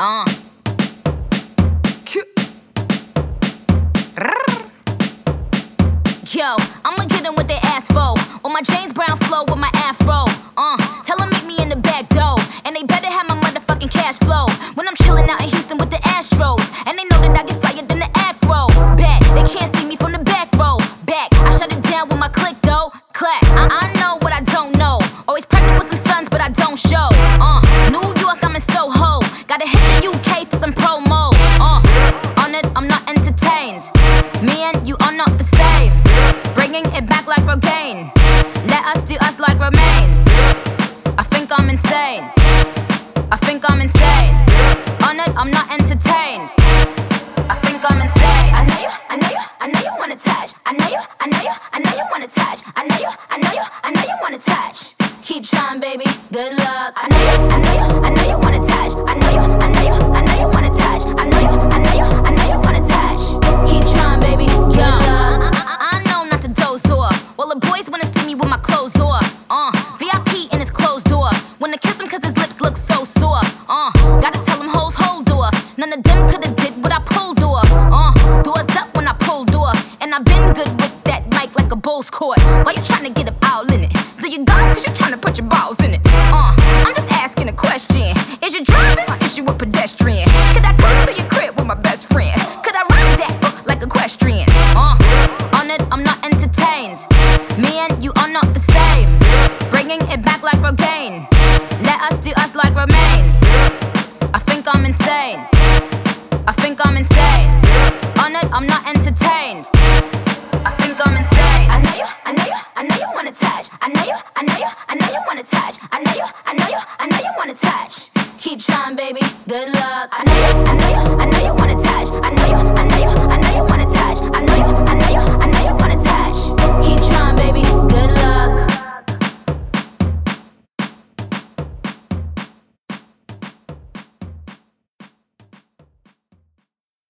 Uh. Yo, I'ma get in with the ass for. On my James Brown flow with my afro. Tell them meet me in the back door. And they better have my motherfucking cash flow. When I'm chillin' out in Houston with the Astros. And they know that I get flyer than the acro. Back, they can't see me from the back row. Back, I shut it down with my click though. Clack, I know what I don't know. Always pregnant with some sons, but I don't show. New York, I'm in Soho. Gotta hit the UK for some promo. On it, I'm not entertained. Me and you are not the same. Bringing it back like Rogaine. Let us do us like Romaine. I think I'm insane. I think I'm insane. On it, I'm not entertained. I think I'm insane. I know you wanna touch. I know you wanna touch. I know you wanna touch. Keep trying, baby. Good luck. I know you wanna touch. I know you wanna touch. I know you wanna touch. Keep trying, baby. Good luck. I know not to doze off. Well, the boys wanna see me with my clothes off. VIP in his closed door. Wanna kiss him 'cause his lips look so soft. Gotta tell him hoes hold off. None of them could've did what I pulled off. Doors up when I pulled off. And I've been good with that mic like a Bulls court. Why you tryna get up all in it? Do you golf 'cause you're tryna put your balls in it? I'm just asking a question. Is you driving or is you a pedestrian? Could I come through your crib with my best friend? Could I ride that like equestrian? On it, I'm not entertained. Me and you are not the same. Bringing it back like Rogaine. Let us do us like Romaine. I think I'm insane. I think I'm insane. On it, I'm not entertained. I think I'm insane. I know you wanna touch. I know you wanna touch. I know you wanna touch. Keep trying, baby. Good luck. I know you wanna touch.